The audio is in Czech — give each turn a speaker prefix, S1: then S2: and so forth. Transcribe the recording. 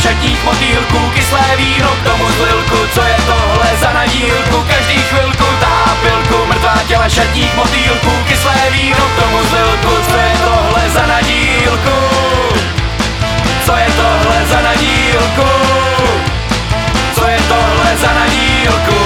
S1: šatních motýlků, kyslé víno k tomu zlilku. Co je tohle za nadílku, každý chvilku tahá pilku, mrtvá těla šatních motýlků, kyslé víno k tomu zlilku. Co je tohle za nadílku, co je tohle za nadílku, co je tohle za nadílku.